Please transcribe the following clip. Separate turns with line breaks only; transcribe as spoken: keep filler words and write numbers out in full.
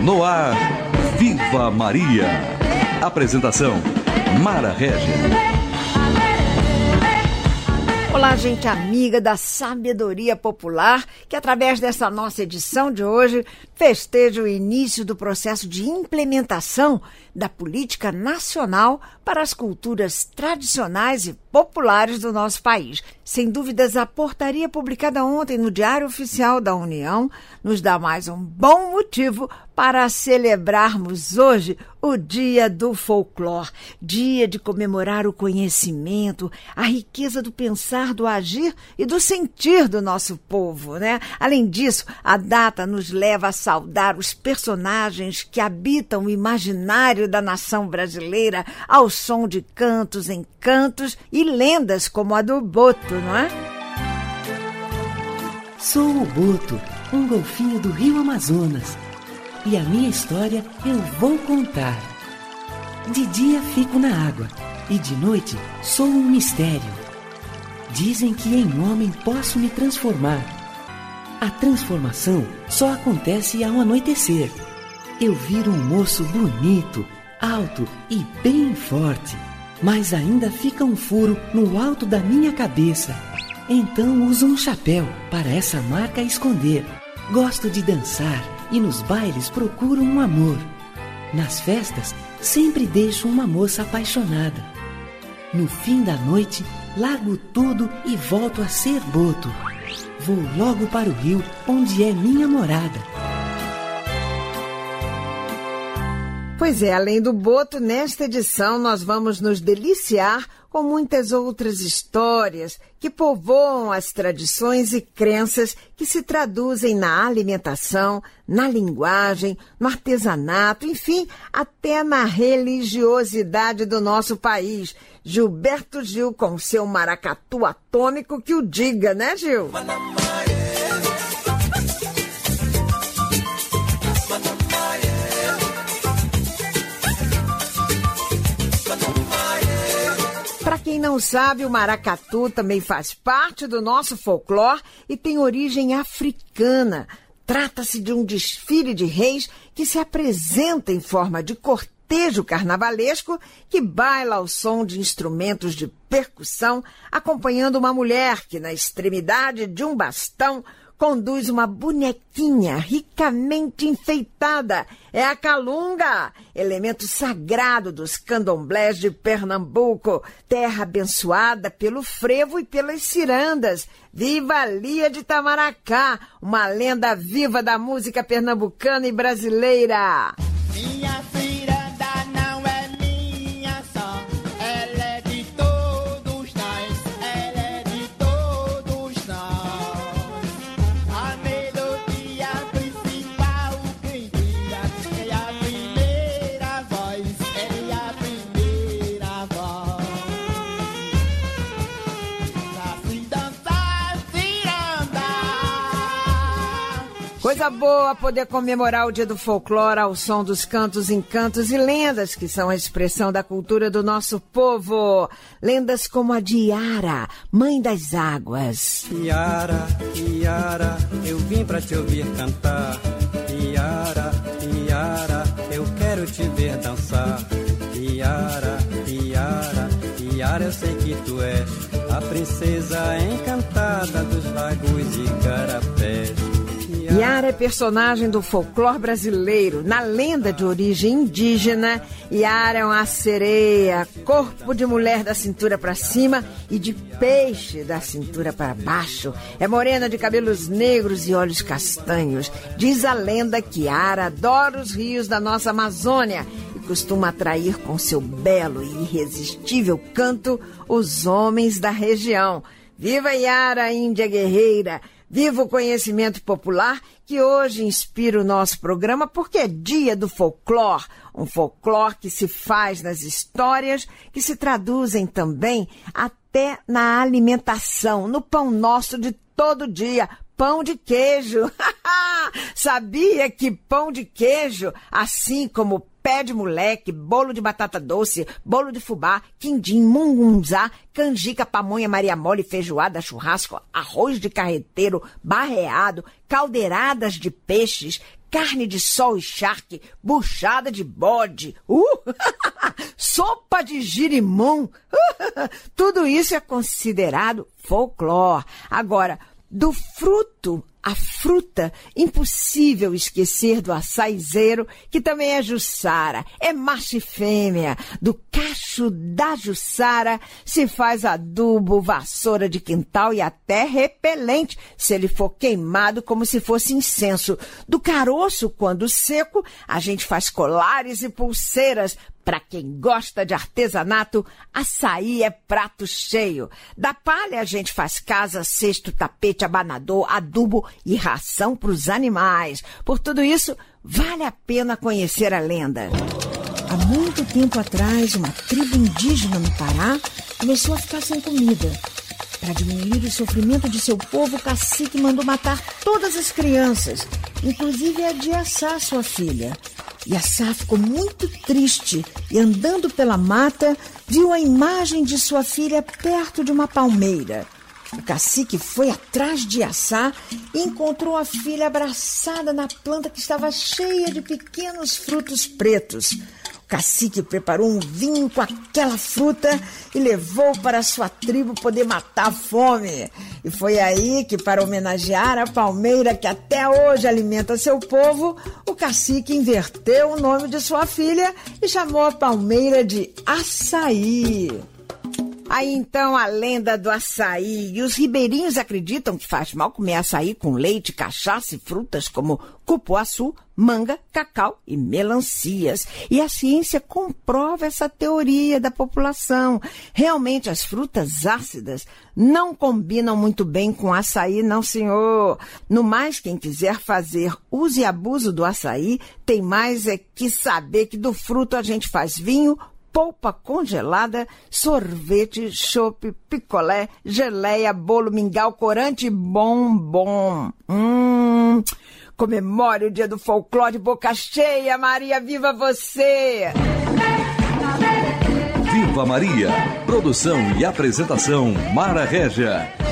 No ar, Viva Maria. Apresentação, Mara Régia.
Olá, gente amiga da sabedoria popular, que através dessa nossa edição de hoje festeja o início do processo de implementação da política nacional para as culturas tradicionais e populares do nosso país. Sem dúvidas, a portaria publicada ontem no Diário Oficial da União nos dá mais um bom motivo para celebrarmos hoje o Dia do Folclore, dia de comemorar o conhecimento, a riqueza do pensar, do agir e do sentir do nosso povo, né? Além disso, a data nos leva a saudar os personagens que habitam o imaginário da nação brasileira ao som de cantos, encantos e lendas como a do Boto, não é?
Sou o Boto, um golfinho do Rio Amazonas. E a minha história eu vou contar. De dia fico na água e de noite sou um mistério. Dizem que em homem posso me transformar. A transformação só acontece ao anoitecer. Eu viro um moço bonito, alto e bem forte. Mas ainda fica um furo no alto da minha cabeça. Então uso um chapéu para essa marca esconder. Gosto de dançar e nos bailes procuro um amor. Nas festas sempre deixo uma moça apaixonada. No fim da noite largo tudo e volto a ser Boto. Vou logo para o rio onde é minha morada.
Pois é, além do Boto, nesta edição nós vamos nos deliciar com muitas outras histórias que povoam as tradições e crenças que se traduzem na alimentação, na linguagem, no artesanato, enfim, até na religiosidade do nosso país. Gilberto Gil com seu maracatu atômico que o diga, né, Gil? Para quem não sabe, o maracatu também faz parte do nosso folclore e tem origem africana. Trata-se de um desfile de reis que se apresenta em forma de cortejo carnavalesco que baila ao som de instrumentos de percussão, acompanhando uma mulher que, na extremidade de um bastão, conduz uma bonequinha ricamente enfeitada. É a calunga, elemento sagrado dos candomblés de Pernambuco, terra abençoada pelo frevo e pelas cirandas. Viva a Lia de Itamaracá, uma lenda viva da música pernambucana e brasileira.
Minha ciranda não é minha só, ela é de todos nós, ela é de todos nós. A melodia principal quem tira é a primeira voz, é a primeira voz. Pra se dançar ciranda.
Coisa boa poder comemorar o Dia do Folclore ao som dos cantos, encantos e lendas que são a expressão da cultura do nosso povo. Lendas como a de Iara, mãe das águas.
Iara, Iara, eu vim pra te ouvir cantar. Iara, Iara, eu quero te ver dançar. Iara, Iara, Iara, eu sei que tu és a princesa encantada dos lagos e igarapés.
Iara é personagem do folclore brasileiro. Na lenda de origem indígena, Iara é uma sereia, corpo de mulher da cintura para cima e de peixe da cintura para baixo. É morena de cabelos negros e olhos castanhos. Diz a lenda que Iara adora os rios da nossa Amazônia e costuma atrair com seu belo e irresistível canto os homens da região. Viva Iara, Índia guerreira! Viva o conhecimento popular que hoje inspira o nosso programa porque é dia do folclore, um folclore que se faz nas histórias, que se traduzem também até na alimentação, no pão nosso de todo dia, pão de queijo. Sabia que pão de queijo, assim como pé de moleque, bolo de batata doce, bolo de fubá, quindim, mungunzá, canjica, pamonha, maria mole, feijoada, churrasco, arroz de carreteiro, barreado, caldeiradas de peixes, carne de sol e charque, buchada de bode, uh, sopa de girimum. Tudo isso é considerado folclore. Agora, do fruto a fruta, impossível esquecer do açaizeiro, que também é juçara, é macho e fêmea. Do cacho da juçara se faz adubo, vassoura de quintal e até repelente, se ele for queimado como se fosse incenso. Do caroço, quando seco, a gente faz colares e pulseiras. Para quem gosta de artesanato, açaí é prato cheio. Da palha a gente faz casa, cesto, tapete, abanador, adubo e ração para os animais. Por tudo isso, vale a pena conhecer a lenda.
Há muito tempo atrás, uma tribo indígena no Pará começou a ficar sem comida. Para diminuir o sofrimento de seu povo, o cacique mandou matar todas as crianças, inclusive a de Assá, sua filha. E Assá ficou muito triste e, andando pela mata, viu a imagem de sua filha perto de uma palmeira. O cacique foi atrás de Assá e encontrou a filha abraçada na planta que estava cheia de pequenos frutos pretos. O cacique preparou um vinho com aquela fruta e levou para a sua tribo poder matar a fome. E foi aí que, para homenagear a palmeira que até hoje alimenta seu povo, o cacique inverteu o nome de sua filha e chamou a palmeira de Açaí.
Aí então a lenda do açaí. E os ribeirinhos acreditam que faz mal comer açaí com leite, cachaça e frutas como cupuaçu, manga, cacau e melancias. E a ciência comprova essa teoria da população. Realmente as frutas ácidas não combinam muito bem com açaí, não, senhor. No mais, quem quiser fazer uso e abuso do açaí, tem mais é que saber que do fruto a gente faz vinho, polpa congelada, sorvete, chope, picolé, geleia, bolo, mingau, corante e bombom. Hum, comemore o dia do folclore boca cheia, Maria, viva você!
Viva Maria! Produção e apresentação Mara Régia.